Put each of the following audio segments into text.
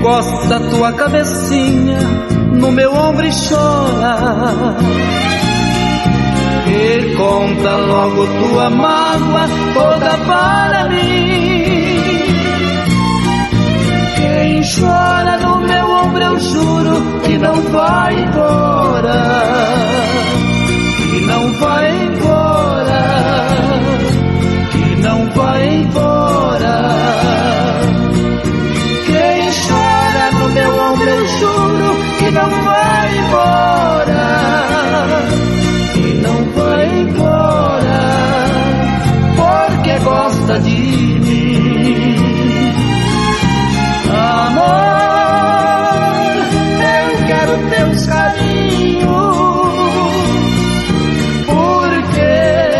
Encosta tua cabecinha no meu ombro e chora, e conta logo tua mágoa toda para mim. Quem chora no meu ombro eu juro que não vai embora, que não vai embora, que não vai embora. Quem chora no meu ombro eu juro que não vai embora, que não vai embora, porque gosta de mim. Amor, eu quero teus carinhos, porque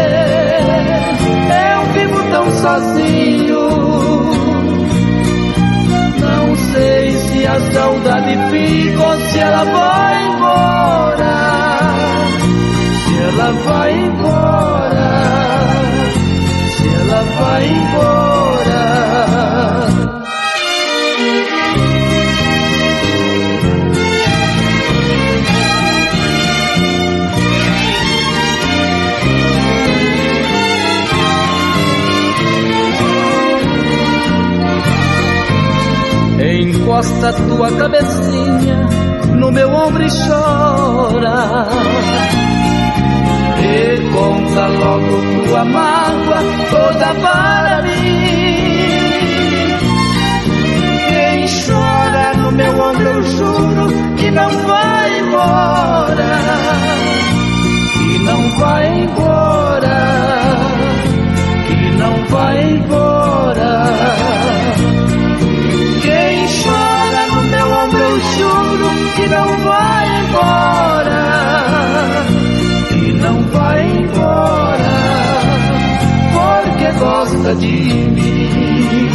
eu vivo tão sozinho. Não sei se a saudade fica ou se ela vai embora, se ela vai embora, se ela vai embora. Encosta tua cabecinha no meu ombro e chora, e conta logo tua mágoa toda para mim. Quem chora no meu ombro eu juro que não vai embora, que não vai embora, que não vai embora. Quem chora no meu ombro eu juro que não vai embora, que não vai embora, porque gosta de mim.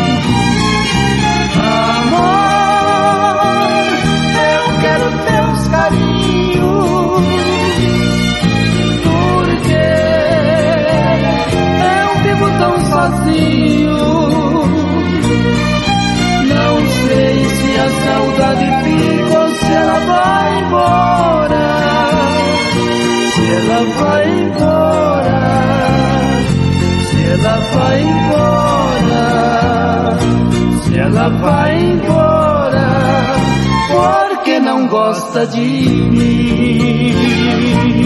Amor, eu quero teus carinhos, porque eu vivo tão sozinho. Não sei se a saudade fica ou se ela vai embora, se ela vai embora, se ela vai embora, se ela vai embora, porque não gosta de mim.